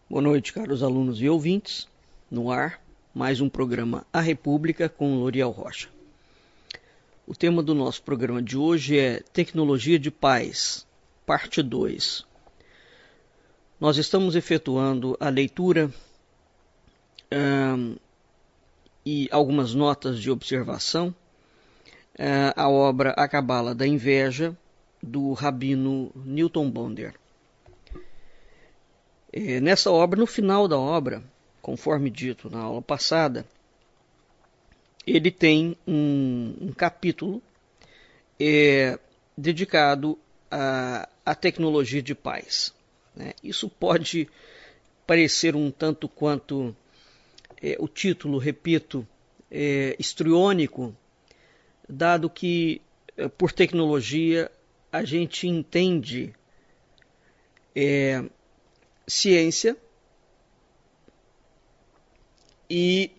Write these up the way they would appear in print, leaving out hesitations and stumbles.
Boa noite, caros alunos e ouvintes. No ar, mais um programa A República com Loriel Rocha. O tema do nosso programa de hoje é Tecnologia de Paz, parte 2. Nós estamos efetuando a leitura e algumas notas de observação a obra A Cabala da Inveja, do Rabino Newton Bonder. Nessa obra, no final da obra, conforme dito na aula passada, ele tem um capítulo dedicado à tecnologia de paz. Né? Isso pode parecer um tanto quanto o título, repito, histriônico, dado que por tecnologia a gente entende ciência e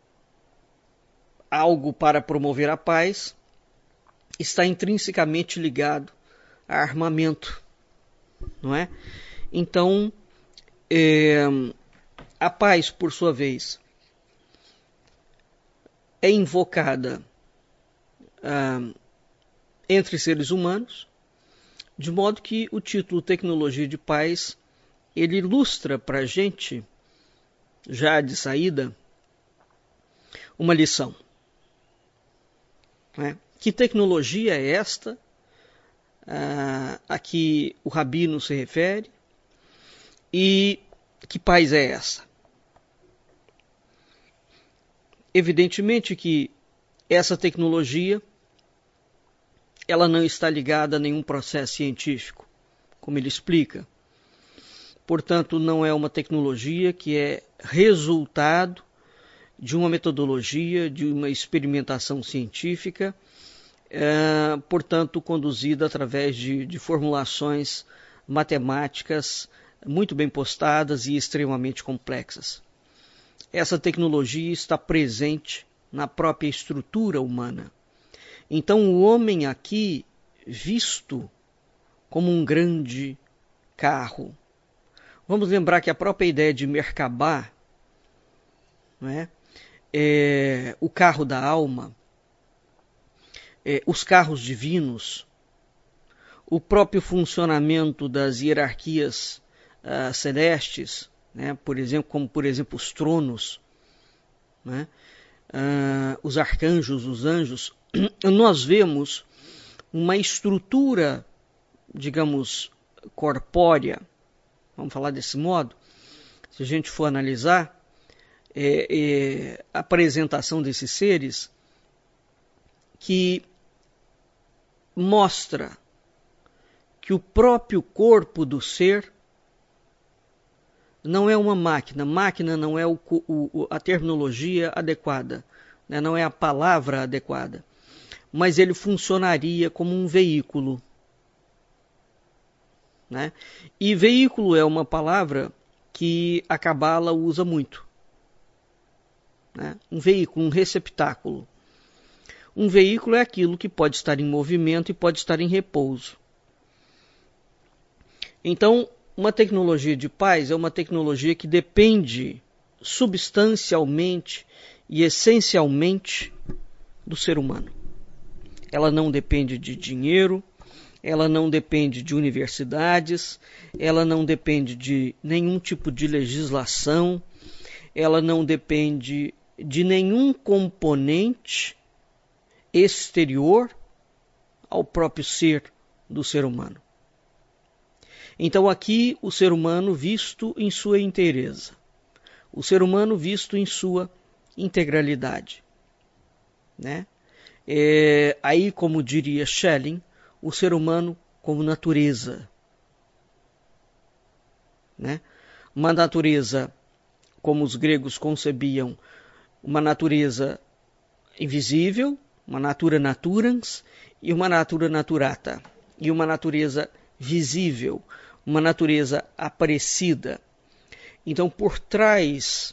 algo para promover a paz está intrinsecamente ligado a armamento, não é? Então, a paz, por sua vez, é invocada entre seres humanos, de modo que o título Tecnologia de Paz ele ilustra para a gente, já de saída, uma lição. Né? Que tecnologia é esta a que o Rabino se refere e que paz é essa? Evidentemente que essa tecnologia ela não está ligada a nenhum processo científico, como ele explica. Portanto, não é uma tecnologia que é resultado de uma metodologia, de uma experimentação científica, portanto, conduzida através de formulações matemáticas muito bem postadas e extremamente complexas. Essa tecnologia está presente na própria estrutura humana. Então, o homem aqui, visto como um grande carro. Vamos lembrar que a própria ideia de Merkabah, não é? O carro da alma, os carros divinos, o próprio funcionamento das hierarquias celestes, né? Como por exemplo os tronos, né? Os arcanjos, os anjos, nós vemos uma estrutura, digamos, corpórea, vamos falar desse modo, se a gente for analisar a apresentação desses seres, que mostra que o próprio corpo do ser não é uma máquina. Máquina não é a terminologia adequada, né? Não é a palavra adequada, mas ele funcionaria como um veículo. Né? E veículo é uma palavra que a Cabala usa muito. Né? Um veículo, um receptáculo. Um veículo é aquilo que pode estar em movimento e pode estar em repouso. Então, uma tecnologia de paz é uma tecnologia que depende substancialmente e essencialmente do ser humano. Ela não depende de dinheiro, ela não depende de universidades, ela não depende de nenhum tipo de legislação, ela não depende de nenhum componente exterior ao próprio ser do ser humano. Então aqui o ser humano visto em sua inteireza, o ser humano visto em sua integralidade. Né? Aí, como diria Schelling, o ser humano como natureza. Né? Uma natureza, como os gregos concebiam, uma natureza invisível, uma natura naturans e uma natura naturata. E uma natureza visível, uma natureza aparecida. Então, por trás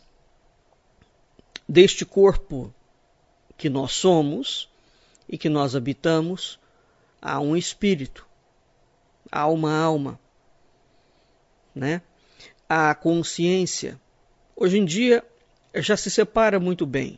deste corpo que nós somos e que nós habitamos, há um espírito, há uma alma, né? a consciência. Hoje em dia já se separa muito bem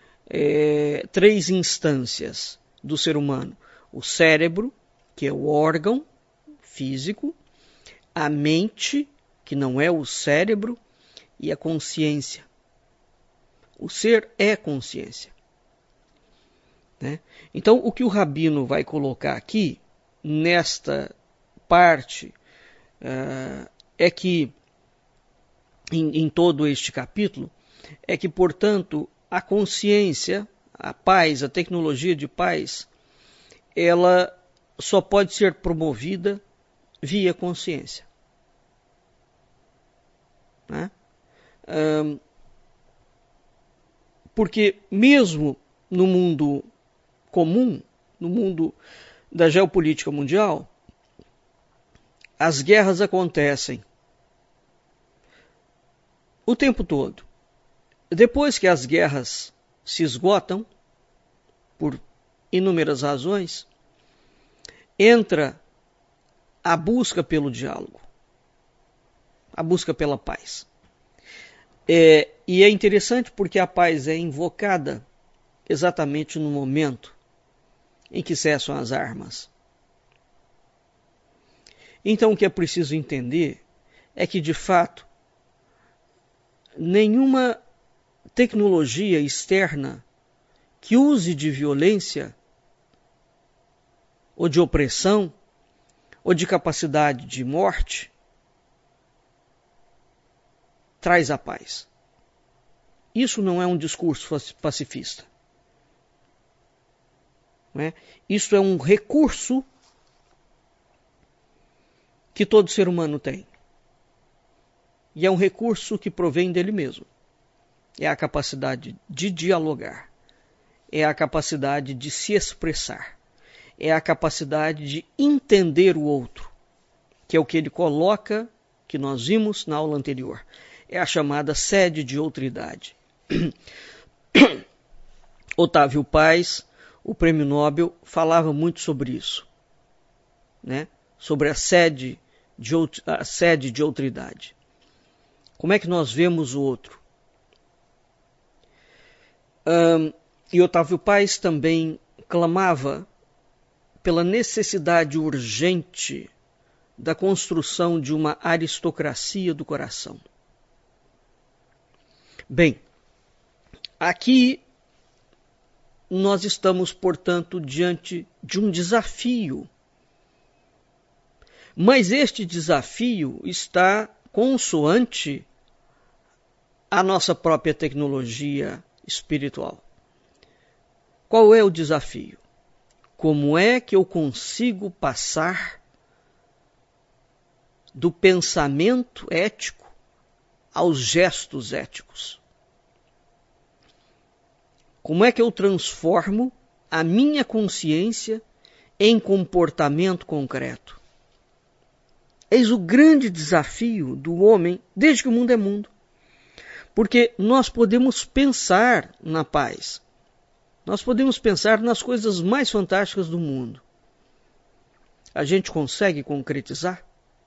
3 instâncias do ser humano: o cérebro, que é o órgão físico, a mente, que não é o cérebro, e a consciência. O ser é consciência. Né? Então, o que o Rabino vai colocar aqui, nesta parte, é que, em todo este capítulo, é que, portanto, a consciência, a paz, a tecnologia de paz, ela só pode ser promovida via consciência. Né? Porque mesmo no mundo comum, no mundo da geopolítica mundial, as guerras acontecem o tempo todo. Depois que as guerras se esgotam, por inúmeras razões, entra a busca pelo diálogo, a busca pela paz. E é interessante porque a paz é invocada exatamente no momento em que cessam as armas. Então o que é preciso entender é que, de fato, nenhuma tecnologia externa que use de violência, ou de opressão, ou de capacidade de morte, traz a paz. Isso não é um discurso pacifista. Né? Isso é um recurso que todo ser humano tem. E é um recurso que provém dele mesmo. É a capacidade de dialogar. É a capacidade de se expressar. É a capacidade de entender o outro, que é o que ele coloca, que nós vimos na aula anterior. É a chamada sede de outridade. Otávio Paz, o prêmio Nobel, falava muito sobre isso, né? Sobre a sede de outridade. Como é que nós vemos o outro? E Otávio Paz também clamava pela necessidade urgente da construção de uma aristocracia do coração. Bem, aqui nós estamos, portanto, diante de um desafio. Mas este desafio está consoante a nossa própria tecnologia espiritual. Qual é o desafio? Como é que eu consigo passar do pensamento ético aos gestos éticos? Como é que eu transformo a minha consciência em comportamento concreto? Eis o grande desafio do homem desde que o mundo é mundo. Porque nós podemos pensar na paz. Nós podemos pensar nas coisas mais fantásticas do mundo. A gente consegue concretizar?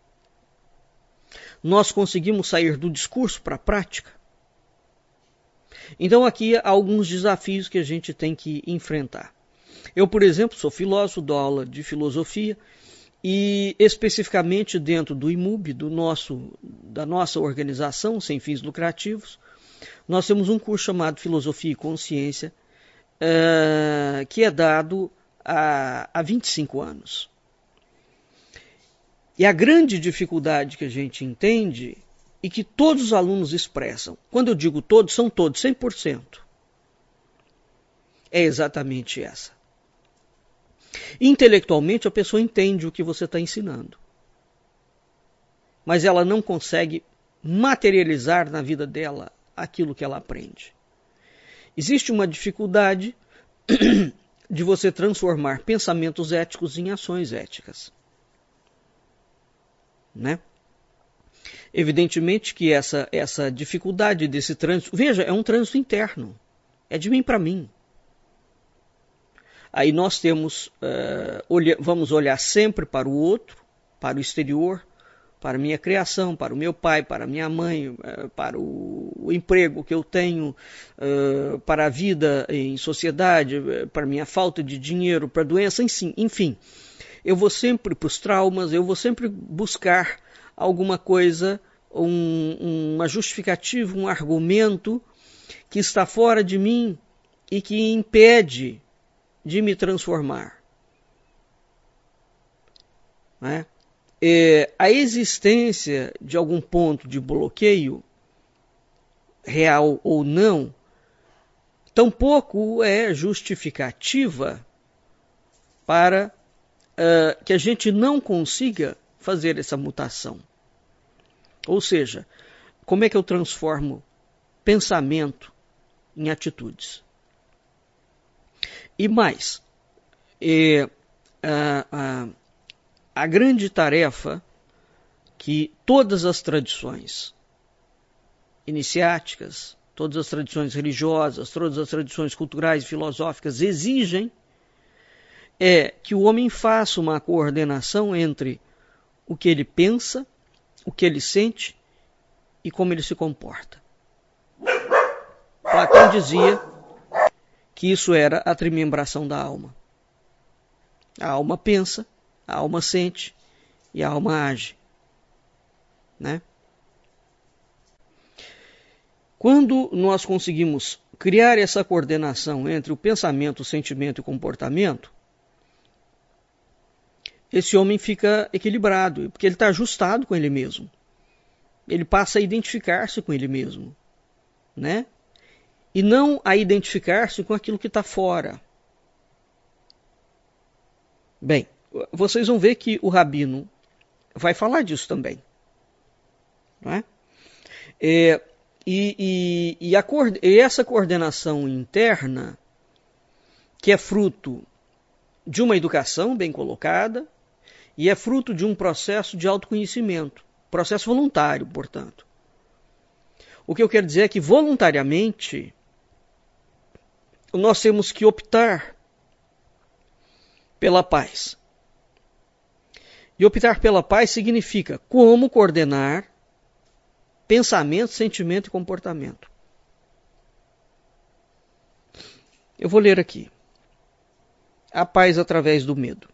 Nós conseguimos sair do discurso para a prática? Então aqui há alguns desafios que a gente tem que enfrentar. Eu, por exemplo, sou filósofo, dou aula de filosofia e especificamente dentro do IMUB, da nossa organização sem fins lucrativos, nós temos um curso chamado Filosofia e Consciência, que é dado há 25 anos. E a grande dificuldade que a gente entende e que todos os alunos expressam, quando eu digo todos, são todos, 100%, é exatamente essa. Intelectualmente a pessoa entende o que você está ensinando, mas ela não consegue materializar na vida dela aquilo que ela aprende. Existe uma dificuldade de você transformar pensamentos éticos em ações éticas. Né? Evidentemente que essa dificuldade desse trânsito, veja, é um trânsito interno, é de mim para mim. Aí nós temos, vamos olhar sempre para o outro, para o exterior, para a minha criação, para o meu pai, para a minha mãe, para o emprego que eu tenho, para a vida em sociedade, para a minha falta de dinheiro, para a doença, enfim. Eu vou sempre para os traumas, eu vou sempre buscar alguma coisa, uma justificativa, um argumento que está fora de mim e que impede de me transformar. Né? A existência de algum ponto de bloqueio, real ou não, tampouco é justificativa para que a gente não consiga fazer essa mutação. Ou seja, como é que eu transformo pensamento em atitudes? E mais, a grande tarefa que todas as tradições iniciáticas, todas as tradições religiosas, todas as tradições culturais e filosóficas exigem é que o homem faça uma coordenação entre o que ele pensa, o que ele sente e como ele se comporta. Platão dizia que isso era a trimembração da alma. A alma pensa, a alma sente e a alma age. Né? Quando nós conseguimos criar essa coordenação entre o pensamento, o sentimento e o comportamento, esse homem fica equilibrado, porque ele está ajustado com ele mesmo. Ele passa a identificar-se com ele mesmo, né? E não a identificar-se com aquilo que está fora. Bem, vocês vão ver que o Rabino vai falar disso também. Não é? E essa coordenação interna, que é fruto de uma educação bem colocada, e é fruto de um processo de autoconhecimento, processo voluntário, portanto. O que eu quero dizer é que voluntariamente nós temos que optar pela paz. E optar pela paz significa como coordenar pensamento, sentimento e comportamento. Eu vou ler aqui. A paz através do medo.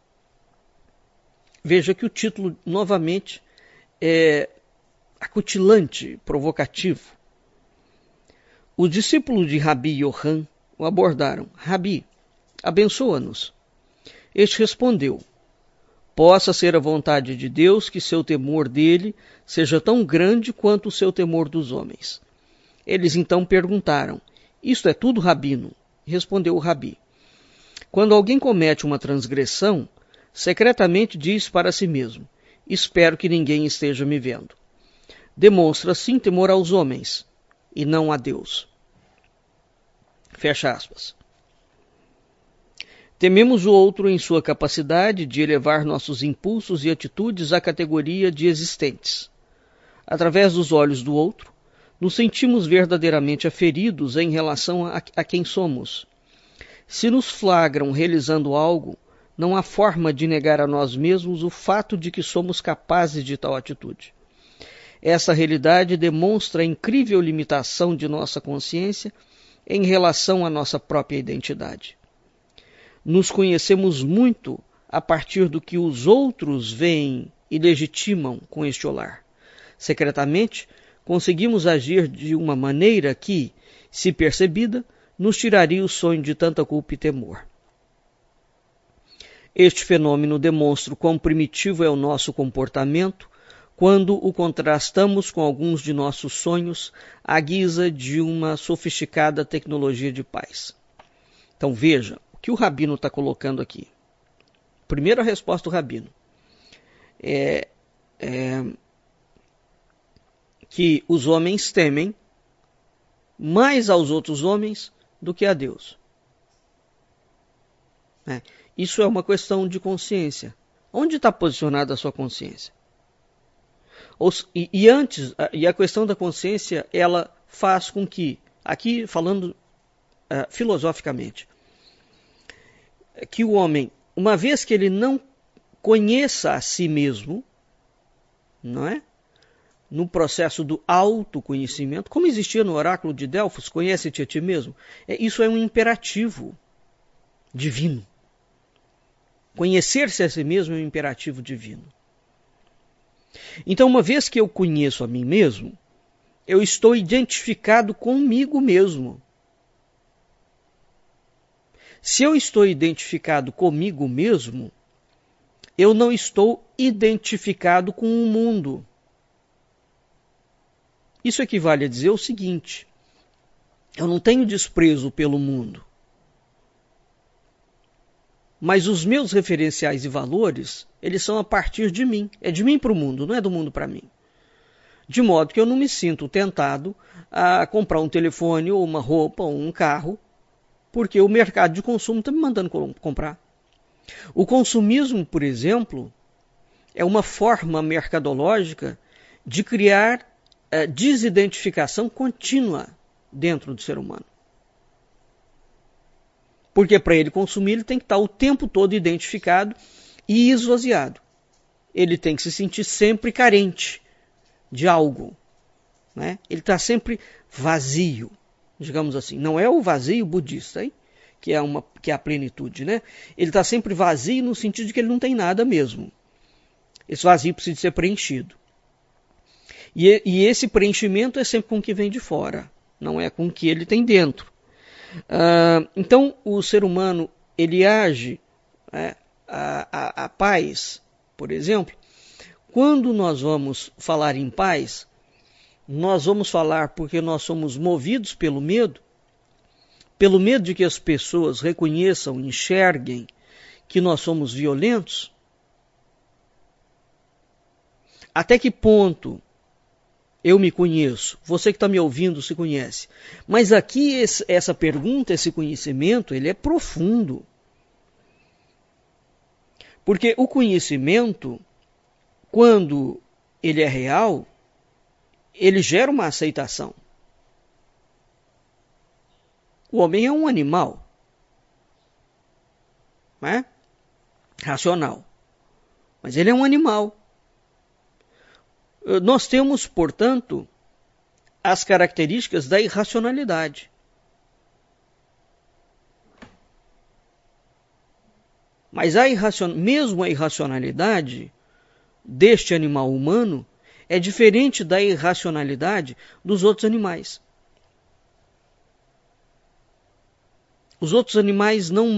Veja que o título, novamente, é acutilante, provocativo. Os discípulos de Rabi Yohan o abordaram. Rabi, abençoa-nos. Este respondeu, possa ser a vontade de Deus que seu temor dele seja tão grande quanto o seu temor dos homens. Eles então perguntaram, isto é tudo, Rabino? Respondeu o Rabi. Quando alguém comete uma transgressão, secretamente diz para si mesmo, espero que ninguém esteja me vendo. Demonstra assim temor aos homens, e não a Deus. Fecha aspas. Tememos o outro em sua capacidade de elevar nossos impulsos e atitudes à categoria de existentes. Através dos olhos do outro, nos sentimos verdadeiramente aferidos em relação a quem somos. Se nos flagram realizando algo, não há forma de negar a nós mesmos o fato de que somos capazes de tal atitude. Essa realidade demonstra a incrível limitação de nossa consciência em relação à nossa própria identidade. Nos conhecemos muito a partir do que os outros veem e legitimam com este olhar. Secretamente, conseguimos agir de uma maneira que, se percebida, nos tiraria o sonho de tanta culpa e temor. Este fenômeno demonstra o quão primitivo é o nosso comportamento quando o contrastamos com alguns de nossos sonhos à guisa de uma sofisticada tecnologia de paz. Então veja, o que o Rabino está colocando aqui. Primeira resposta do Rabino é que os homens temem mais aos outros homens do que a Deus. Isso é uma questão de consciência. Onde está posicionada a sua consciência? E a questão da consciência, ela faz com que, aqui falando filosoficamente, que o homem, uma vez que ele não conheça a si mesmo, não é? No processo do autoconhecimento, como existia no oráculo de Delfos, conhece-te a ti mesmo. Isso é um imperativo divino. Conhecer-se a si mesmo é um imperativo divino. Então, uma vez que eu conheço a mim mesmo, eu estou identificado comigo mesmo. Se eu estou identificado comigo mesmo, eu não estou identificado com o mundo. Isso equivale a dizer o seguinte: eu não tenho desprezo pelo mundo, mas os meus referenciais e valores, eles são a partir de mim. É de mim para o mundo, não é do mundo para mim. De modo que eu não me sinto tentado a comprar um telefone ou uma roupa ou um carro, porque o mercado de consumo está me mandando comprar. O consumismo, por exemplo, é uma forma mercadológica de criar desidentificação contínua dentro do ser humano. Porque para ele consumir, ele tem que estar o tempo todo identificado e esvaziado. Ele tem que se sentir sempre carente de algo, né? Ele está sempre vazio, digamos assim. Não é o vazio budista, hein? Que é a plenitude, né? Ele está sempre vazio no sentido de que ele não tem nada mesmo. Esse vazio precisa ser preenchido. E esse preenchimento é sempre com o que vem de fora, não é com o que ele tem dentro. Então, o ser humano, ele age, a paz, por exemplo. Quando nós vamos falar em paz, nós vamos falar porque nós somos movidos pelo medo de que as pessoas reconheçam, enxerguem que nós somos violentos. Até que ponto eu me conheço? Você que está me ouvindo se conhece. Mas aqui essa pergunta, esse conhecimento, ele é profundo. Porque o conhecimento, quando ele é real, ele gera uma aceitação. O homem é um animal, né? Racional. Mas ele é um animal. Nós temos, portanto, as características da irracionalidade. Mas mesmo a irracionalidade deste animal humano é diferente da irracionalidade dos outros animais. Os outros animais não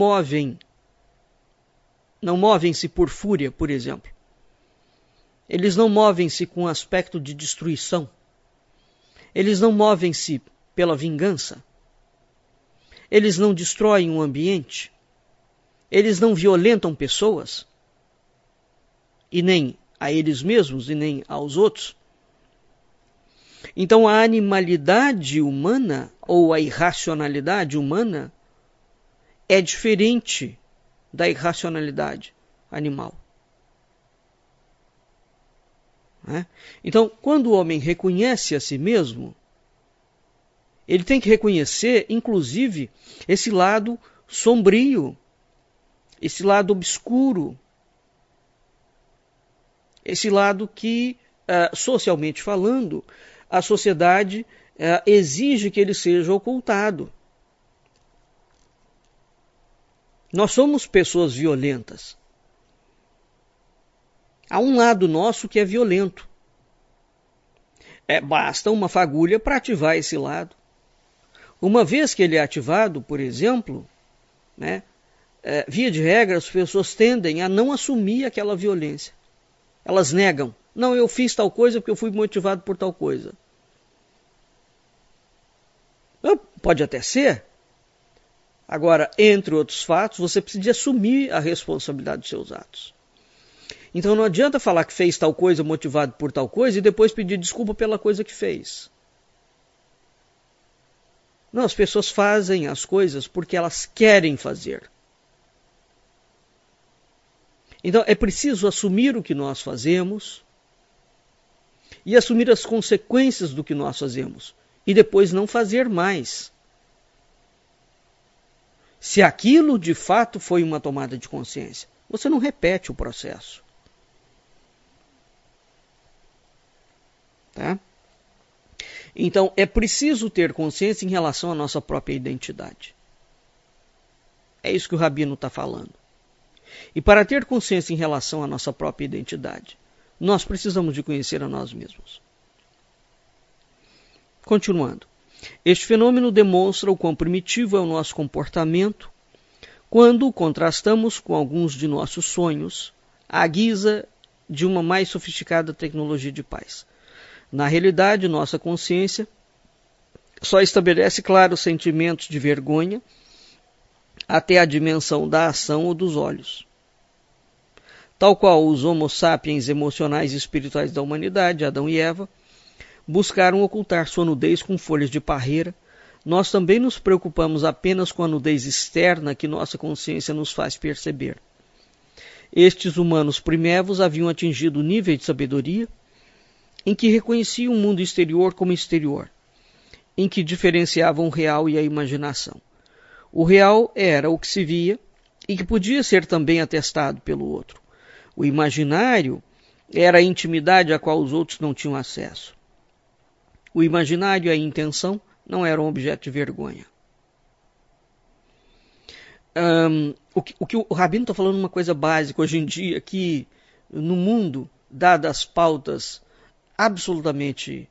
movem-se por fúria, por exemplo. Eles não movem-se com aspecto de destruição. Eles não movem-se pela vingança. Eles não destroem um ambiente. Eles não violentam pessoas. E nem a eles mesmos e nem aos outros. Então a animalidade humana, ou a irracionalidade humana, é diferente da irracionalidade animal. Então, quando o homem reconhece a si mesmo, ele tem que reconhecer, inclusive, esse lado sombrio, esse lado obscuro, esse lado que, socialmente falando, a sociedade exige que ele seja ocultado. Nós somos pessoas violentas. Há um lado nosso que é violento. Basta uma fagulha para ativar esse lado. Uma vez que ele é ativado, por exemplo, via de regra, as pessoas tendem a não assumir aquela violência. Elas negam. Não, eu fiz tal coisa porque eu fui motivado por tal coisa. Pode até ser. Agora, entre outros fatos, você precisa assumir a responsabilidade dos seus atos. Então não adianta falar que fez tal coisa motivado por tal coisa e depois pedir desculpa pela coisa que fez. Não, as pessoas fazem as coisas porque elas querem fazer. Então é preciso assumir o que nós fazemos e assumir as consequências do que nós fazemos e depois não fazer mais. Se aquilo de fato foi uma tomada de consciência, você não repete o processo. Tá? Então, é preciso ter consciência em relação à nossa própria identidade. É isso que o Rabino está falando. E para ter consciência em relação à nossa própria identidade, nós precisamos de conhecer a nós mesmos. Continuando. Este fenômeno demonstra o quão primitivo é o nosso comportamento quando o contrastamos com alguns de nossos sonhos, à guisa de uma mais sofisticada tecnologia de paz. Na realidade, nossa consciência só estabelece claros sentimentos de vergonha até a dimensão da ação ou dos olhos. Tal qual os homo sapiens emocionais e espirituais da humanidade, Adão e Eva, buscaram ocultar sua nudez com folhas de parreira, nós também nos preocupamos apenas com a nudez externa que nossa consciência nos faz perceber. Estes humanos primevos haviam atingido o nível de sabedoria em que reconheciam o mundo exterior como exterior, em que diferenciavam o real e a imaginação. O real era o que se via e que podia ser também atestado pelo outro. O imaginário era a intimidade a qual os outros não tinham acesso. O imaginário e a intenção não eram objeto de vergonha. O que o Rabino está falando é uma coisa básica hoje em dia, que no mundo, dadas as pautas absolutamente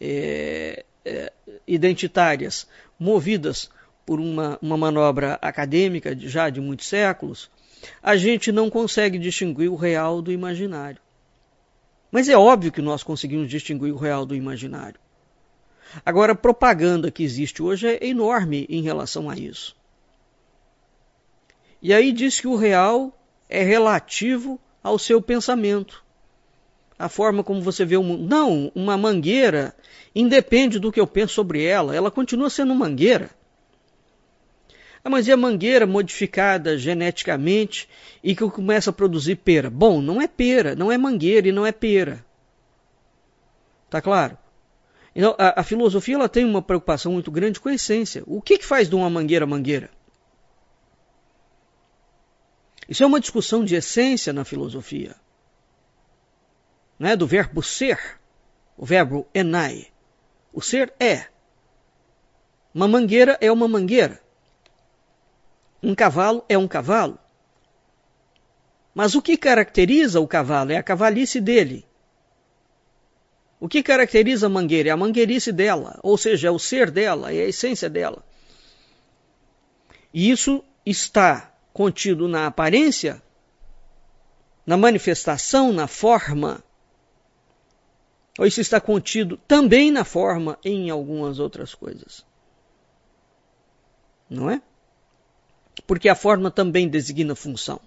identitárias, movidas por uma manobra acadêmica já de muitos séculos, a gente não consegue distinguir o real do imaginário. Mas é óbvio que nós conseguimos distinguir o real do imaginário. Agora, a propaganda que existe hoje é enorme em relação a isso. E aí diz que o real é relativo ao seu pensamento. A forma como você vê o mundo. Não, uma mangueira independe do que eu penso sobre ela. Ela continua sendo mangueira. Mas é a mangueira modificada geneticamente e que começa a produzir pera. Bom, não é pera, não é mangueira e não é pera. Tá claro? Então, a filosofia ela tem uma preocupação muito grande com a essência. O que faz de uma mangueira mangueira? Isso é uma discussão de essência na filosofia. Né? Do verbo ser, o verbo enai. O ser é. Uma mangueira é uma mangueira. Um cavalo é um cavalo. Mas o que caracteriza o cavalo é a cavalice dele. O que caracteriza a mangueira é a mangueirice dela, ou seja, é o ser dela, é a essência dela. E isso está contido na aparência, na manifestação, na forma, ou isso está contido também na forma em algumas outras coisas. Não é? Porque a forma também designa função.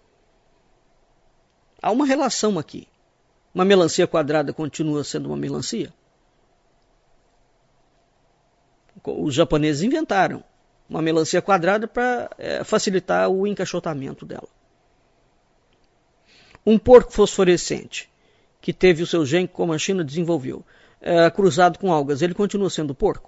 Há uma relação aqui. Uma melancia quadrada continua sendo uma melancia? Os japoneses inventaram uma melancia quadrada para facilitar o encaixotamento dela. Um porco fosforescente, que teve o seu gene, como a China desenvolveu, cruzado com algas, ele continua sendo porco?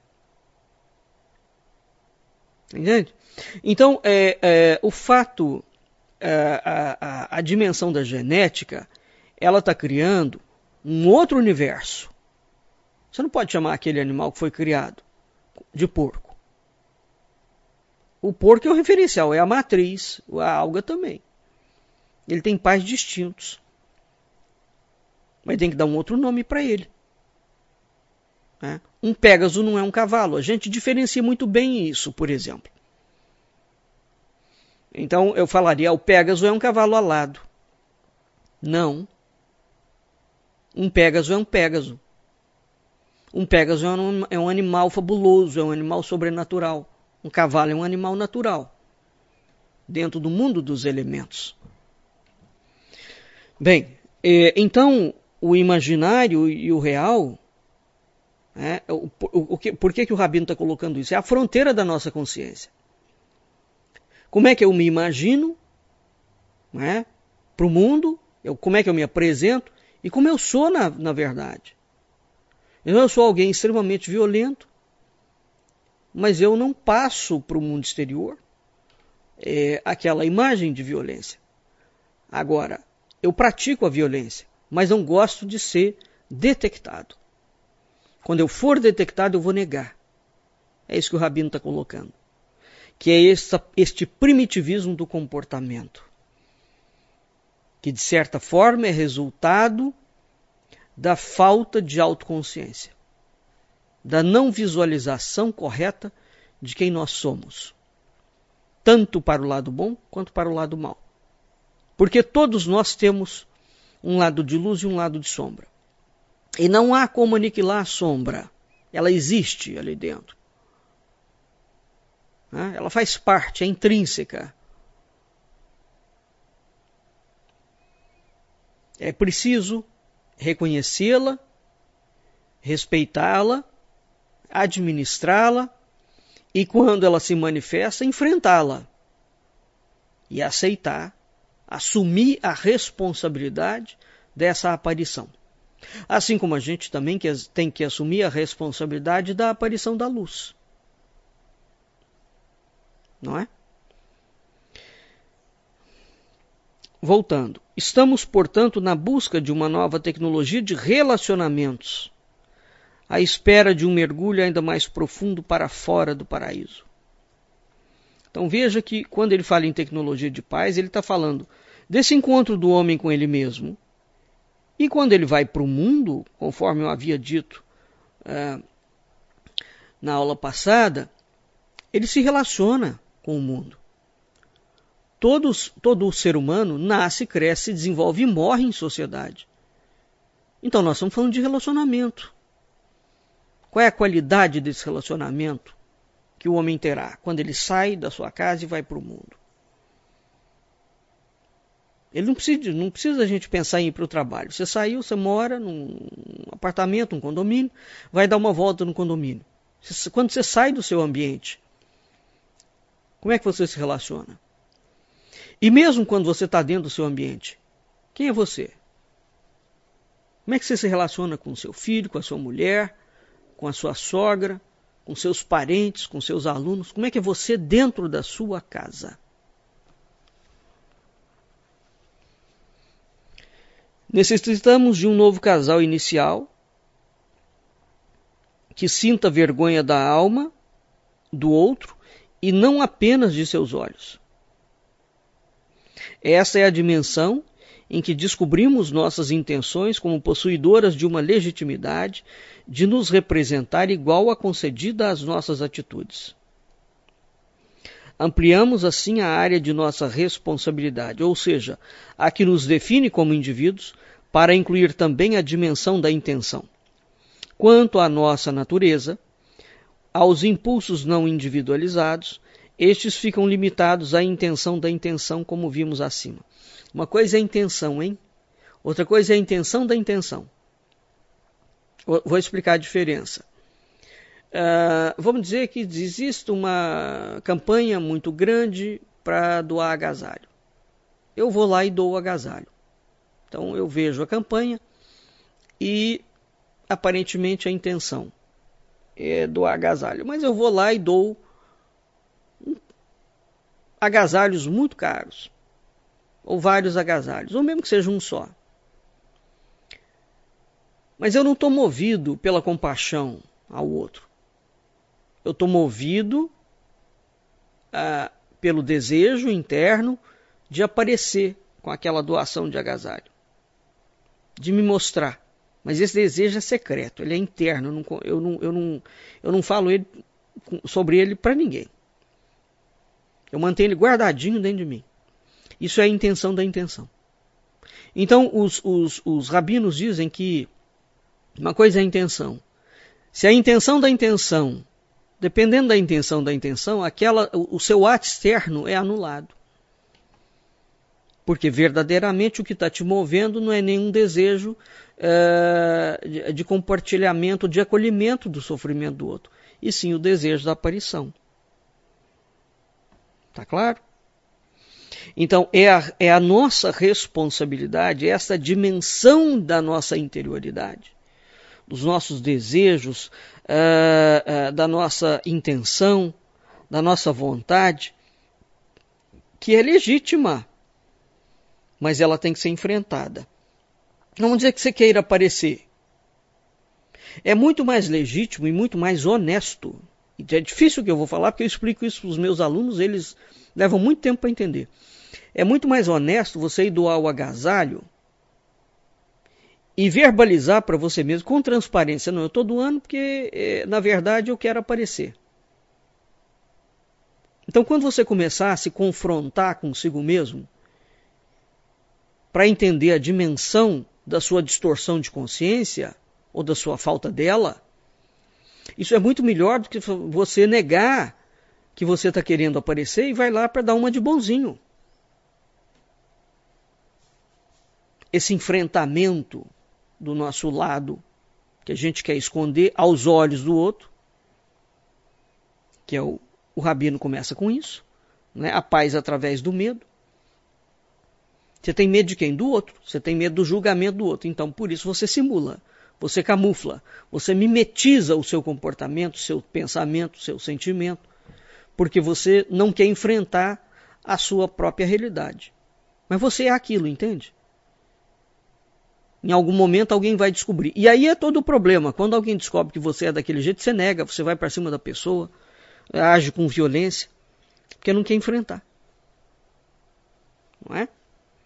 Entende? Então, o fato, a dimensão da genética, ela está criando um outro universo. Você não pode chamar aquele animal que foi criado de porco. O porco é o referencial, é a matriz, a alga também. Ele tem pais distintos. Mas tem que dar um outro nome para ele. Né? Um Pégaso não é um cavalo. A gente diferencia muito bem isso, por exemplo. Então eu falaria, o Pégaso é um cavalo alado. Não. Um Pégaso é um Pégaso. Um Pégaso é um animal fabuloso, é um animal sobrenatural. Um cavalo é um animal natural, dentro do mundo dos elementos. Bem, então o imaginário e o real, por que o Rabino está colocando isso? É a fronteira da nossa consciência. Como é que eu me imagino para o mundo, como é que eu me apresento e como eu sou na verdade. Eu sou alguém extremamente violento, mas eu não passo para o mundo exterior aquela imagem de violência. Agora, eu pratico a violência, mas não gosto de ser detectado. Quando eu for detectado, eu vou negar. É isso que o Rabino está colocando. Que é este primitivismo do comportamento. Que, de certa forma, é resultado da falta de autoconsciência. Da não visualização correta de quem nós somos. Tanto para o lado bom, quanto para o lado mau. Porque todos nós temos um lado de luz e um lado de sombra. E não há como aniquilar a sombra. Ela existe ali dentro. Ela faz parte, é intrínseca. É preciso reconhecê-la, respeitá-la, administrá-la e, quando ela se manifesta, enfrentá-la. E aceitar, assumir a responsabilidade dessa aparição. Assim como a gente também tem que assumir a responsabilidade da aparição da luz. Não é? Voltando. Estamos, portanto, na busca de uma nova tecnologia de relacionamentos, à espera de um mergulho ainda mais profundo para fora do paraíso. Então veja que quando ele fala em tecnologia de paz, ele está falando desse encontro do homem com ele mesmo. E quando ele vai para o mundo, conforme eu havia dito na aula passada, ele se relaciona com o mundo. Todo ser humano nasce, cresce, desenvolve e morre em sociedade. Então nós estamos falando de relacionamento. Qual é a qualidade desse relacionamento que o homem terá quando ele sai da sua casa e vai para o mundo? Ele não precisa a gente pensar em ir para o trabalho. Você saiu, você mora num apartamento, num condomínio, vai dar uma volta no condomínio. Quando você sai do seu ambiente, como é que você se relaciona? E mesmo quando você está dentro do seu ambiente, quem é você? Como é que você se relaciona com o seu filho, com a sua mulher, com a sua sogra, com seus parentes, com seus alunos? Como é que é você dentro da sua casa? Necessitamos de um novo casal inicial que sinta vergonha da alma do outro e não apenas de seus olhos. Essa é a dimensão em que descobrimos nossas intenções como possuidoras de uma legitimidade de nos representar igual a concedida às nossas atitudes. Ampliamos assim a área de nossa responsabilidade, ou seja, a que nos define como indivíduos, para incluir também a dimensão da intenção. Quanto à nossa natureza, aos impulsos não individualizados, estes ficam limitados à intenção da intenção, como vimos acima. Uma coisa é a intenção, hein? Outra coisa é a intenção da intenção. Vou explicar a diferença. Vamos dizer que existe uma campanha muito grande para doar agasalho. Eu vou lá e dou o agasalho. Então eu vejo a campanha e aparentemente a intenção é doar agasalho. Mas eu vou lá e dou agasalhos muito caros. Ou vários agasalhos, ou mesmo que seja um só. Mas eu não estou movido pela compaixão ao outro. Eu estou movido pelo desejo interno de aparecer com aquela doação de agasalho. De me mostrar. Mas esse desejo é secreto, ele é interno. Eu não falo sobre ele para ninguém. Eu mantenho ele guardadinho dentro de mim. Isso é a intenção da intenção. Então, os rabinos dizem que uma coisa é a intenção. Se a intenção da intenção, dependendo da intenção, o seu ato externo é anulado. Porque verdadeiramente o que está te movendo não é nenhum desejo de compartilhamento, de acolhimento do sofrimento do outro, e sim o desejo da aparição. Está claro? Então, é a nossa responsabilidade, essa dimensão da nossa interioridade, dos nossos desejos, da nossa intenção, da nossa vontade, que é legítima, mas ela tem que ser enfrentada. Não vamos dizer que você queira aparecer, É muito mais legítimo e muito mais honesto. É difícil o que eu vou falar, porque eu explico isso para os meus alunos, eles levam muito tempo para entender. É muito mais honesto você ir doar o agasalho e verbalizar para você mesmo com transparência. Não, eu estou doando porque, na verdade, eu quero aparecer. Então, quando você começar a se confrontar consigo mesmo, para entender a dimensão da sua distorção de consciência, ou da sua falta dela, isso é muito melhor do que você negar que você está querendo aparecer e vai lá para dar uma de bonzinho. Esse enfrentamento do nosso lado, que a gente quer esconder aos olhos do outro, que é o Rabino começa com isso, né? A paz através do medo. Você tem medo de quem? Do outro. Você tem medo do julgamento do outro. Então, por isso você simula, você camufla, você mimetiza o seu comportamento, o seu pensamento, o seu sentimento, porque você não quer enfrentar a sua própria realidade. Mas você é aquilo, entende? Em algum momento alguém vai descobrir. E aí é todo o problema. Quando alguém descobre que você é daquele jeito, você nega, você vai para cima da pessoa, age com violência, porque não quer enfrentar. Não é?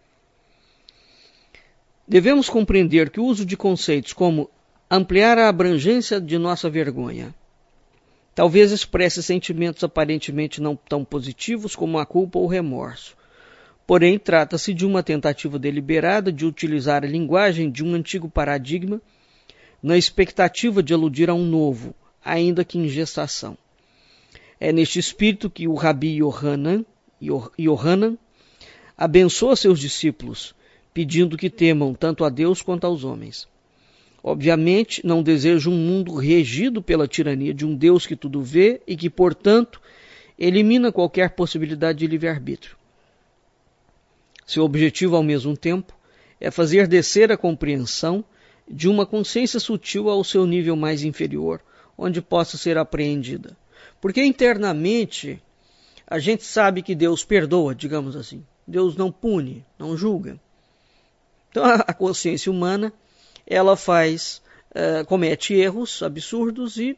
Devemos compreender que o uso de conceitos como ampliar a abrangência de nossa vergonha talvez expresse sentimentos aparentemente não tão positivos como a culpa ou o remorso. Porém, trata-se de uma tentativa deliberada de utilizar a linguagem de um antigo paradigma na expectativa de aludir a um novo, ainda que em gestação. É neste espírito que o Rabi Yohanan abençoa seus discípulos, pedindo que temam tanto a Deus quanto aos homens. Obviamente, não deseja um mundo regido pela tirania de um Deus que tudo vê e que, portanto, elimina qualquer possibilidade de livre-arbítrio. Seu objetivo, ao mesmo tempo, é fazer descer a compreensão de uma consciência sutil ao seu nível mais inferior, onde possa ser apreendida. Porque internamente a gente sabe que Deus perdoa, digamos assim. Deus não pune, não julga. Então a consciência humana, ela comete erros absurdos e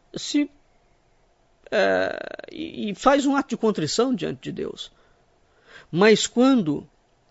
faz um ato de contrição diante de Deus. Mas quando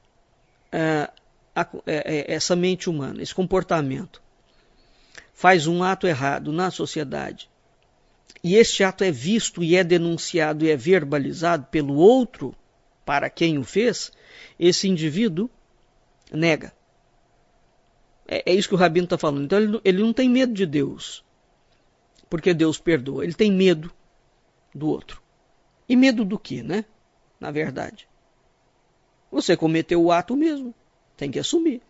essa mente humana, esse comportamento, faz um ato errado na sociedade, e este ato é visto e é denunciado e é verbalizado pelo outro, para quem o fez, esse indivíduo nega. É isso que o Rabino está falando. Então ele não tem medo de Deus, porque Deus perdoa. Ele tem medo do outro. E medo do quê, né? Na verdade. Você cometeu o ato mesmo. Tem que assumir.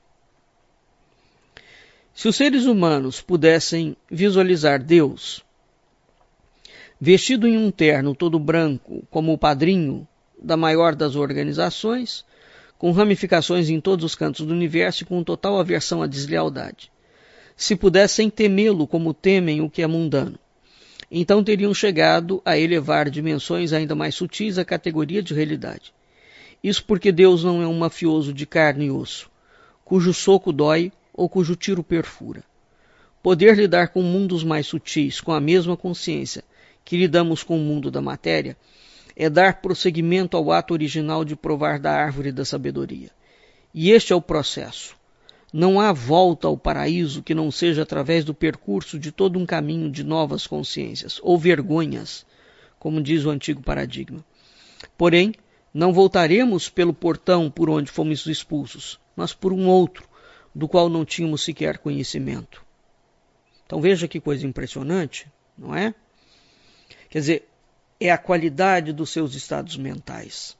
Se os seres humanos pudessem visualizar Deus vestido em um terno todo branco, como o padrinho da maior das organizações, com ramificações em todos os cantos do universo e com total aversão à deslealdade. Se pudessem temê-lo como temem o que é mundano, então teriam chegado a elevar dimensões ainda mais sutis à categoria de realidade. Isso porque Deus não é um mafioso de carne e osso, cujo soco dói ou cujo tiro perfura. Poder lidar com mundos mais sutis com a mesma consciência que lidamos com o mundo da matéria é dar prosseguimento ao ato original de provar da árvore da sabedoria. E este é o processo. Não há volta ao paraíso que não seja através do percurso de todo um caminho de novas consciências, ou vergonhas, como diz o antigo paradigma. Porém, não voltaremos pelo portão por onde fomos expulsos, mas por um outro, do qual não tínhamos sequer conhecimento. Então veja que coisa impressionante, não é? Quer dizer, é a qualidade dos seus estados mentais.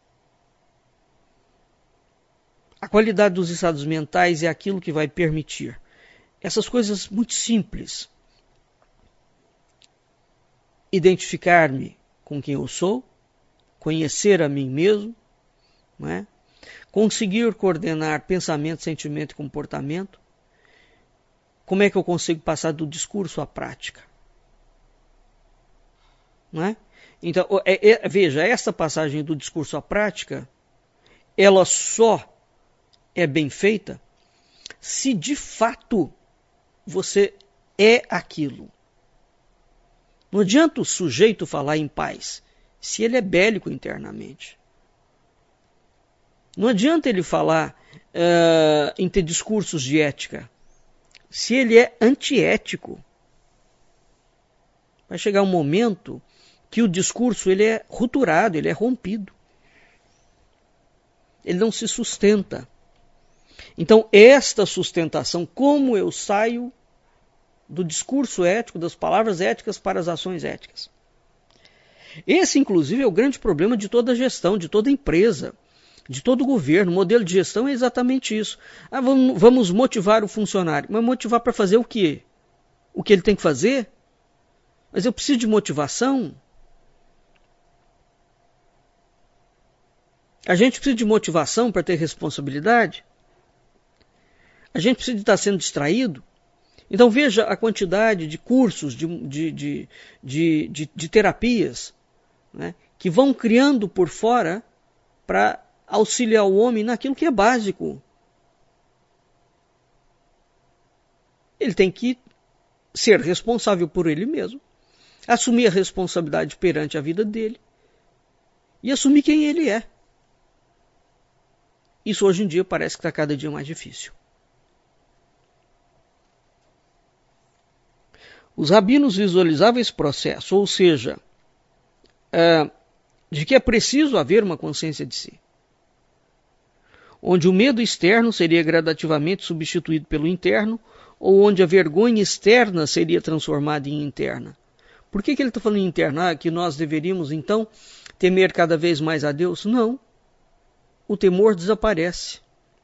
A qualidade dos estados mentais é aquilo que vai permitir essas coisas muito simples. Identificar-me com quem eu sou, conhecer a mim mesmo, não é? Conseguir coordenar pensamento, sentimento e comportamento. Como é que eu consigo passar do discurso à prática? Não é? Então, veja, essa passagem do discurso à prática, ela só é bem feita se de fato você é aquilo. Não adianta o sujeito falar em paz se ele é bélico internamente. Não adianta ele falar em ter discursos de ética se ele é antiético. Vai chegar um momento que o discurso ele é rupturado, ele é rompido. Ele não se sustenta. Então, esta sustentação, como eu saio do discurso ético, das palavras éticas para as ações éticas? Esse, inclusive, é o grande problema de toda gestão, de toda empresa, de todo governo. O modelo de gestão é exatamente isso. Vamos motivar o funcionário. Mas motivar para fazer o quê? O que ele tem que fazer? Mas eu preciso de motivação? A gente precisa de motivação para ter responsabilidade? A gente precisa de estar sendo distraído? Então veja a quantidade de cursos, de terapias, né, que vão criando por fora para auxiliar o homem naquilo que é básico. Ele tem que ser responsável por ele mesmo, assumir a responsabilidade perante a vida dele e assumir quem ele é. Isso hoje em dia parece que está cada dia mais difícil. Os rabinos visualizavam esse processo, ou seja, de que é preciso haver uma consciência de si, onde o medo externo seria gradativamente substituído pelo interno, ou onde a vergonha externa seria transformada em interna. Por que ele está falando em interna? Que nós deveríamos, então, temer cada vez mais a Deus? Não. O temor desaparece.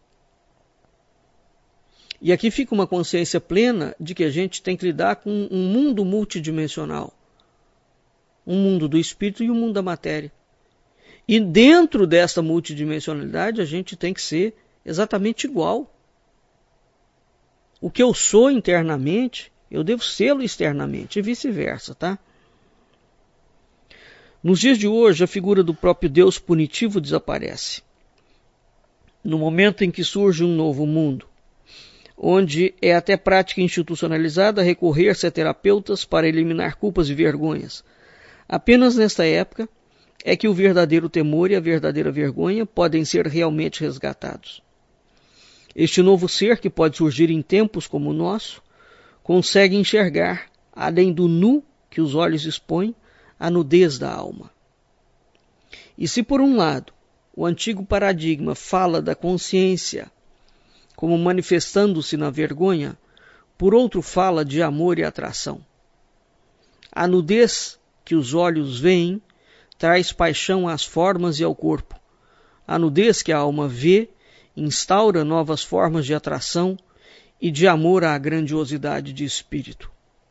E aqui fica uma consciência plena de que a gente tem que lidar com um mundo multidimensional. Um mundo do espírito e um mundo da matéria. E dentro dessa multidimensionalidade a gente tem que ser exatamente igual. O que eu sou internamente, eu devo sê-lo externamente e vice-versa, tá? Nos dias de hoje, a figura do próprio Deus punitivo desaparece. No momento em que surge um novo mundo, onde é até prática institucionalizada recorrer-se a terapeutas para eliminar culpas e vergonhas. Apenas nesta época é que o verdadeiro temor e a verdadeira vergonha podem ser realmente resgatados. Este novo ser, que pode surgir em tempos como o nosso, consegue enxergar, além do nu que os olhos expõem, a nudez da alma. E se por um lado o antigo paradigma fala da consciência como manifestando-se na vergonha, por outro fala de amor e atração. A nudez que os olhos veem traz paixão às formas e ao corpo. A nudez que a alma vê instaura novas formas de atração e de amor à grandiosidade de espírito.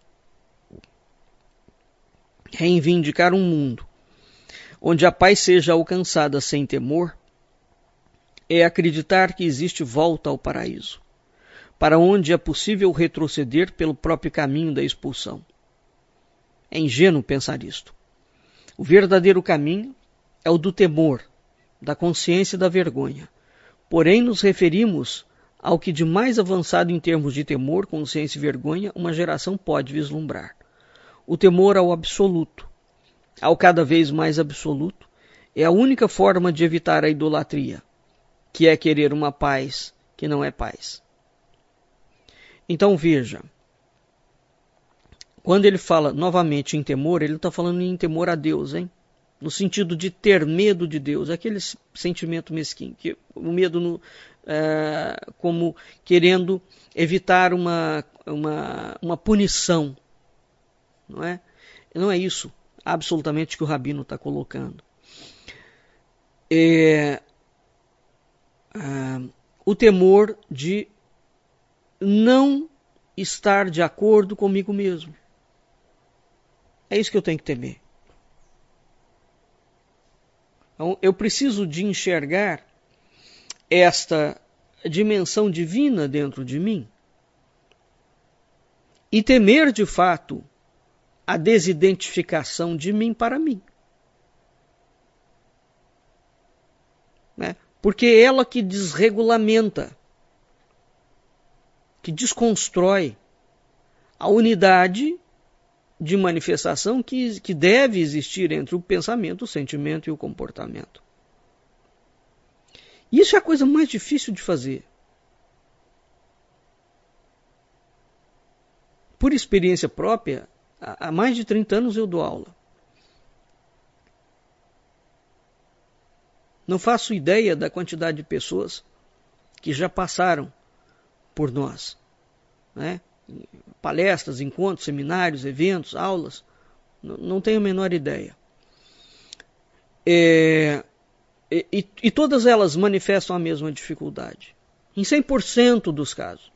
Reivindicar um mundo onde a paz seja alcançada sem temor é acreditar que existe volta ao paraíso, para onde é possível retroceder pelo próprio caminho da expulsão. É ingênuo pensar isto. O verdadeiro caminho é o do temor, da consciência e da vergonha. Porém, nos referimos ao que de mais avançado em termos de temor, consciência e vergonha uma geração pode vislumbrar. O temor ao absoluto, ao cada vez mais absoluto, é a única forma de evitar a idolatria, que é querer uma paz que não é paz. Então veja, quando ele fala novamente em temor, ele não está falando em temor a Deus, hein? No sentido de ter medo de Deus, aquele sentimento mesquinho, que o medo como querendo evitar uma punição, não é? Não é isso absolutamente que o Rabino está colocando. O temor de não estar de acordo comigo mesmo. É isso que eu tenho que temer. Então, eu preciso de enxergar esta dimensão divina dentro de mim e temer de fato a desidentificação de mim para mim. Né? Porque é ela que desregulamenta, que desconstrói a unidade de manifestação que deve existir entre o pensamento, o sentimento e o comportamento. Isso é a coisa mais difícil de fazer. Por experiência própria, há mais de 30 anos eu dou aula. Não faço ideia da quantidade de pessoas que já passaram por nós, né? Palestras, encontros, seminários, eventos, aulas, não tenho a menor ideia. E todas elas manifestam a mesma dificuldade, em 100% dos casos.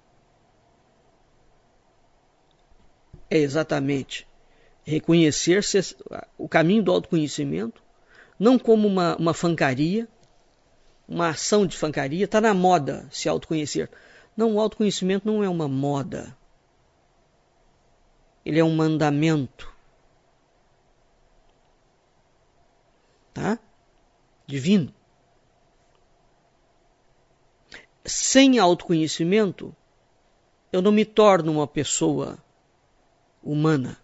É exatamente reconhecer o caminho do autoconhecimento, não como uma fancaria, uma ação de fancaria. Está na moda se autoconhecer. Não, o autoconhecimento não é uma moda. Ele é um mandamento. Tá? Divino. Sem autoconhecimento, eu não me torno uma pessoa humana.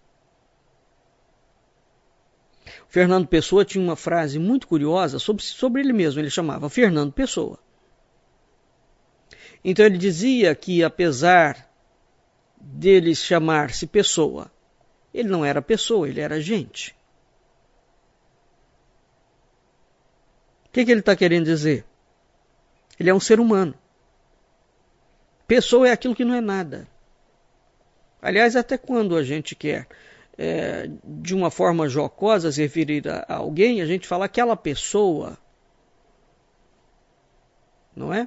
O Fernando Pessoa tinha uma frase muito curiosa sobre ele mesmo. Ele chamava Fernando Pessoa. Então ele dizia que, apesar dele chamar-se pessoa, ele não era pessoa, ele era gente. O que ele está querendo dizer? Ele é um ser humano. Pessoa é aquilo que não é nada. Aliás, até quando a gente quer, de uma forma jocosa, se referir a alguém, a gente fala aquela pessoa. Não é?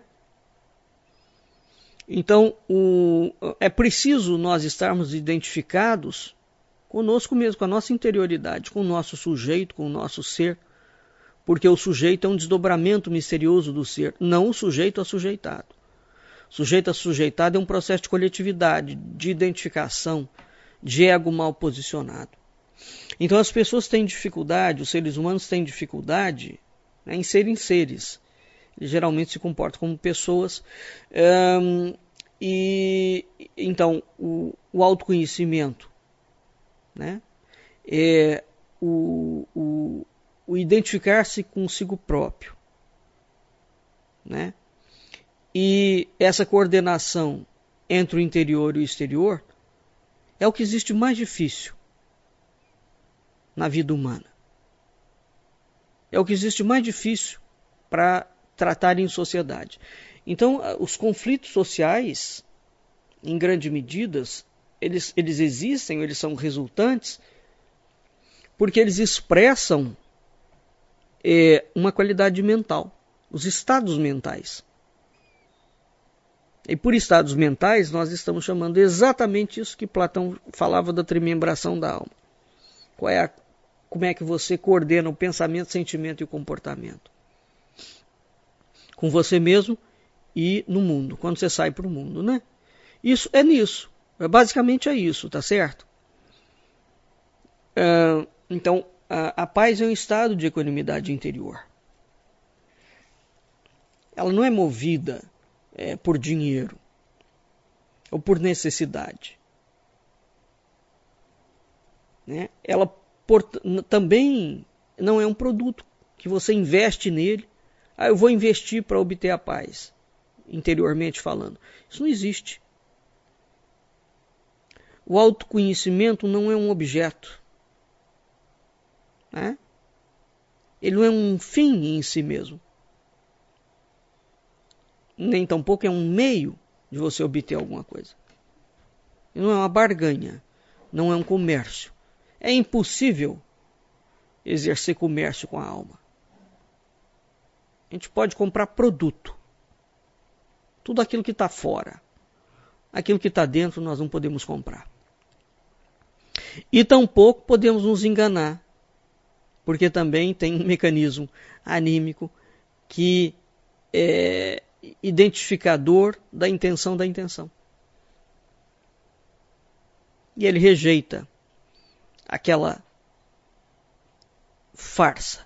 Então, é preciso nós estarmos identificados conosco mesmo, com a nossa interioridade, com o nosso sujeito, com o nosso ser, porque o sujeito é um desdobramento misterioso do ser, não o sujeito assujeitado. Sujeito assujeitado é um processo de coletividade, de identificação, de ego mal posicionado. Então as pessoas têm dificuldade, os seres humanos têm dificuldade, né, em serem seres. Eles geralmente se comportam como pessoas. Então, o autoconhecimento, né, é o identificar-se consigo próprio, né? E essa coordenação entre o interior e o exterior é o que existe mais difícil na vida humana. É o que existe mais difícil para tratar em sociedade. Então, os conflitos sociais, em grande medida, eles existem, eles são resultantes, porque eles expressam uma qualidade mental, os estados mentais. E por estados mentais, nós estamos chamando exatamente isso que Platão falava da trimembração da alma. Como é que você coordena o pensamento, sentimento e o comportamento? Com você mesmo e no mundo, quando você sai para o mundo, né? Isso é nisso. Basicamente é isso, tá certo? Então, a paz é um estado de equanimidade interior. Ela não é movida por dinheiro ou por necessidade, né? Ela também não é um produto que você investe nele. Eu vou investir para obter a paz, interiormente falando. Isso não existe. O autoconhecimento não é um objeto, né? Ele não é um fim em si mesmo. Nem tampouco é um meio de você obter alguma coisa. Não é uma barganha, não é um comércio. É impossível exercer comércio com a alma. A gente pode comprar produto. Tudo aquilo que está fora. Aquilo que está dentro nós não podemos comprar. E tampouco podemos nos enganar, porque também tem um mecanismo anímico que é identificador da intenção. E ele rejeita aquela farsa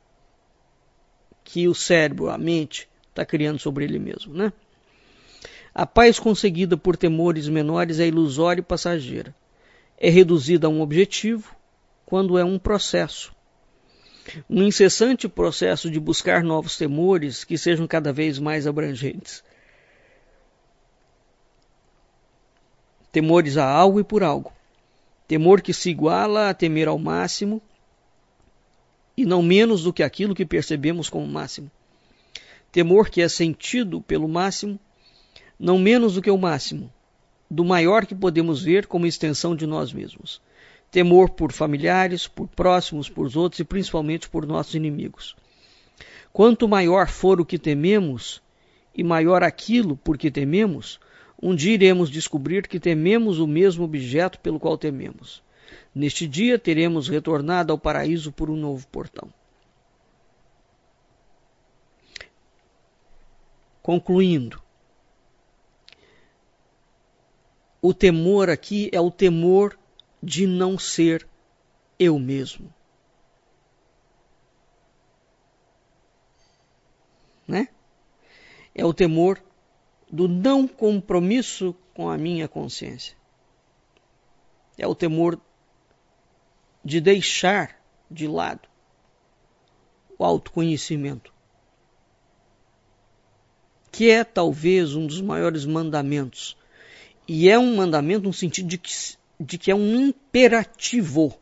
que o cérebro, a mente, está criando sobre ele mesmo, né? A paz conseguida por temores menores é ilusória e passageira. É reduzida a um objetivo quando é um processo. Um incessante processo de buscar novos temores que sejam cada vez mais abrangentes. Temores a algo e por algo. Temor que se iguala a temer ao máximo e não menos do que aquilo que percebemos como máximo. Temor que é sentido pelo máximo, não menos do que o máximo, do maior que podemos ver como extensão de nós mesmos. Temor por familiares, por próximos, por outros e principalmente por nossos inimigos. Quanto maior for o que tememos, e maior aquilo por que tememos, um dia iremos descobrir que tememos o mesmo objeto pelo qual tememos. Neste dia teremos retornado ao paraíso por um novo portão. Concluindo, o temor aqui é o temor de não ser eu mesmo. Né? É o temor do não compromisso com a minha consciência. É o temor de deixar de lado o autoconhecimento, que é talvez um dos maiores mandamentos. E é um mandamento no sentido de que é um imperativo,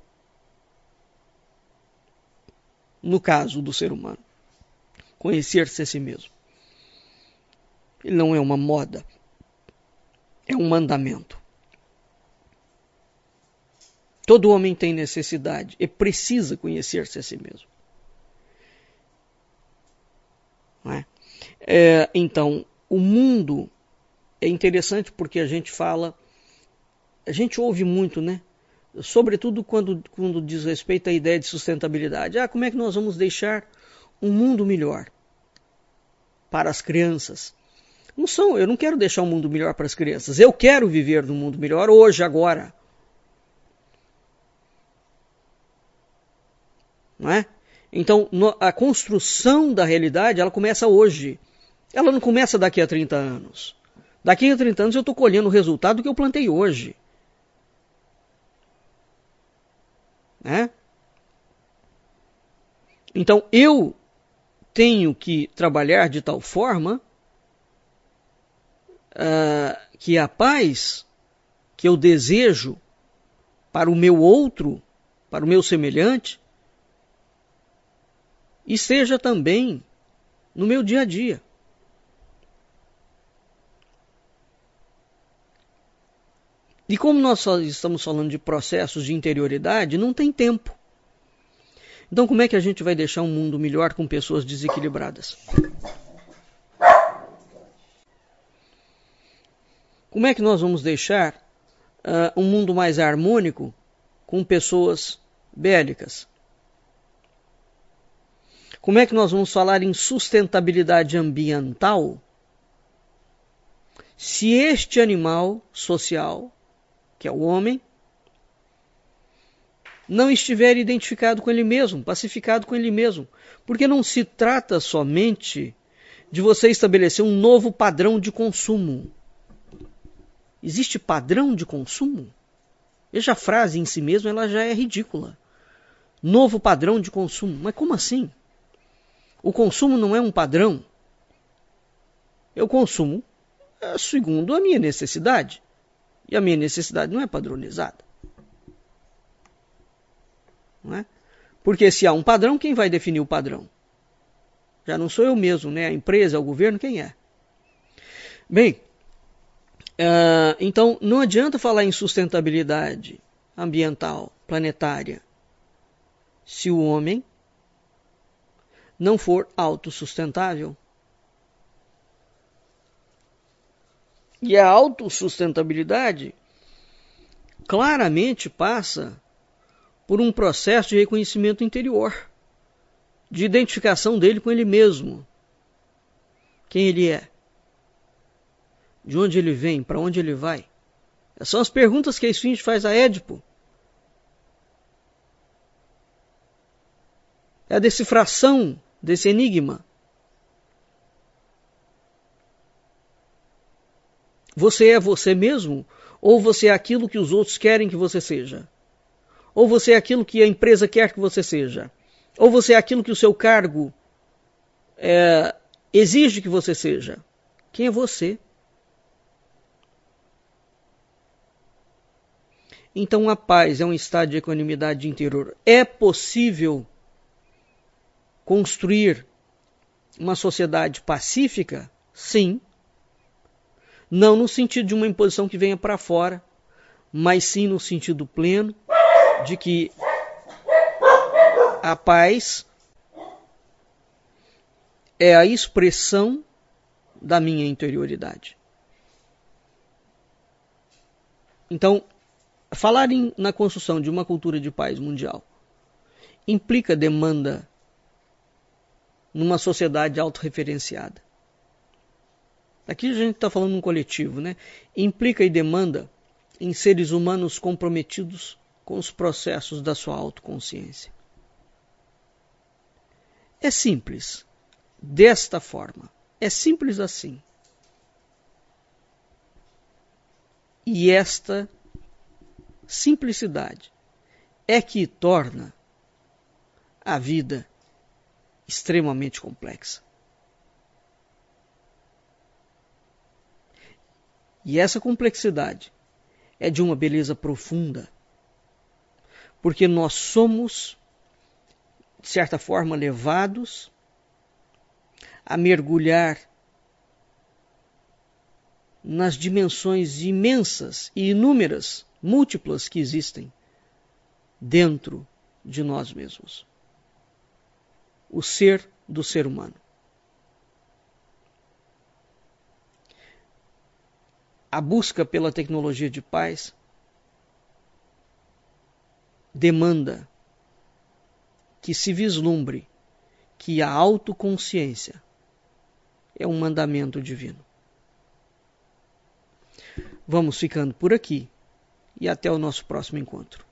no caso do ser humano, conhecer-se a si mesmo. Ele não é uma moda, é um mandamento. Todo homem tem necessidade e precisa conhecer-se a si mesmo. Não é? Então, o mundo é interessante porque a gente ouve muito, né? Sobretudo quando diz respeito à ideia de sustentabilidade. Como é que nós vamos deixar um mundo melhor para as crianças? Eu não quero deixar um mundo melhor para as crianças. Eu quero viver num mundo melhor hoje, agora. Não é? Então, a construção da realidade, ela começa hoje. Ela não começa daqui a 30 anos. Daqui a 30 anos eu estou colhendo o resultado que eu plantei hoje. Né? Então, eu tenho que trabalhar de tal forma que a paz que eu desejo para o meu outro, para o meu semelhante, esteja também no meu dia a dia. E como nós só estamos falando de processos de interioridade, não tem tempo. Então como é que a gente vai deixar um mundo melhor com pessoas desequilibradas? Como é que nós vamos deixar um mundo mais harmônico com pessoas bélicas? Como é que nós vamos falar em sustentabilidade ambiental se este animal social, que é o homem, não estiver identificado com ele mesmo, pacificado com ele mesmo? Porque não se trata somente de você estabelecer um novo padrão de consumo. Existe padrão de consumo? Veja, a frase em si mesma ela já é ridícula. Novo padrão de consumo. Mas como assim? O consumo não é um padrão. Eu consumo segundo a minha necessidade. E a minha necessidade não é padronizada. Não é? Porque se há um padrão, quem vai definir o padrão? Já não sou eu mesmo, né? A empresa, o governo, quem é? Bem, então não adianta falar em sustentabilidade ambiental, planetária, se o homem não for autossustentável. E a autossustentabilidade claramente passa por um processo de reconhecimento interior, de identificação dele com ele mesmo. Quem ele é? De onde ele vem? Para onde ele vai? Essas são as perguntas que a Esfinge faz a Édipo. É a decifração desse enigma. Você é você mesmo? Ou você é aquilo que os outros querem que você seja? Ou você é aquilo que a empresa quer que você seja? Ou você é aquilo que o seu cargo exige que você seja? Quem é você? Então a paz é um estado de equanimidade interior. É possível construir uma sociedade pacífica? Sim. Não no sentido de uma imposição que venha para fora, mas sim no sentido pleno de que a paz é a expressão da minha interioridade. Então, falar na construção de uma cultura de paz mundial implica demanda numa sociedade autorreferenciada. Aqui a gente está falando num coletivo, né? Implica e demanda em seres humanos comprometidos com os processos da sua autoconsciência. É simples, desta forma. É simples assim. E esta simplicidade é que torna a vida extremamente complexa. E essa complexidade é de uma beleza profunda, porque nós somos, de certa forma, levados a mergulhar nas dimensões imensas e inúmeras, múltiplas que existem dentro de nós mesmos. O ser do ser humano. A busca pela tecnologia de paz demanda que se vislumbre que a autoconsciência é um mandamento divino. Vamos ficando por aqui e até o nosso próximo encontro.